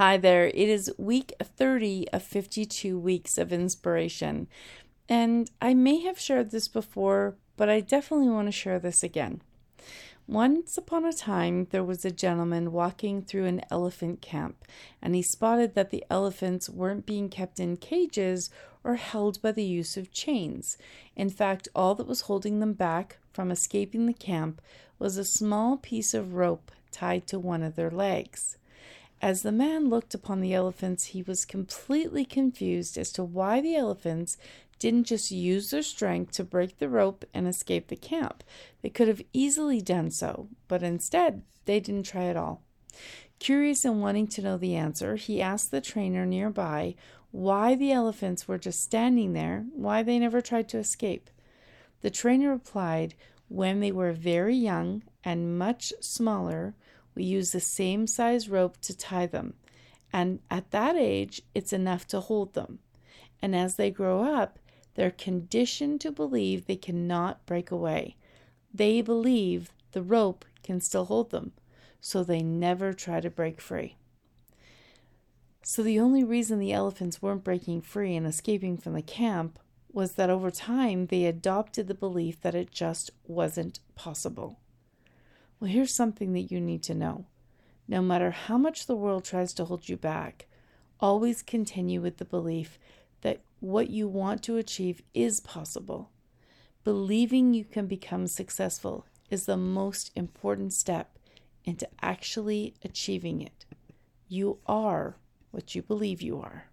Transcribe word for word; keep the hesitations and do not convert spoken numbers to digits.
Hi there. It is week thirty of fifty-two weeks of inspiration. And I may have shared this before, but I definitely want to share this again. Once upon a time, there was a gentleman walking through an elephant camp, and he spotted that the elephants weren't being kept in cages or held by the use of chains. In fact, all that was holding them back from escaping the camp was a small piece of rope tied to one of their legs. As the man looked upon the elephants, he was completely confused as to why the elephants didn't just use their strength to break the rope and escape the camp. They could have easily done so, but instead, they didn't try at all. Curious and wanting to know the answer, he asked the trainer nearby why the elephants were just standing there, why they never tried to escape. The trainer replied, "When they were very young and much smaller, we use the same size rope to tie them, and at that age, it's enough to hold them. And as they grow up, they're conditioned to believe they cannot break away. They believe the rope can still hold them, so they never try to break free." So the only reason the elephants weren't breaking free and escaping from the camp was that over time they adopted the belief that it just wasn't possible. Well, here's something that you need to know. No matter how much the world tries to hold you back, always continue with the belief that what you want to achieve is possible. Believing you can become successful is the most important step into actually achieving it. You are what you believe you are.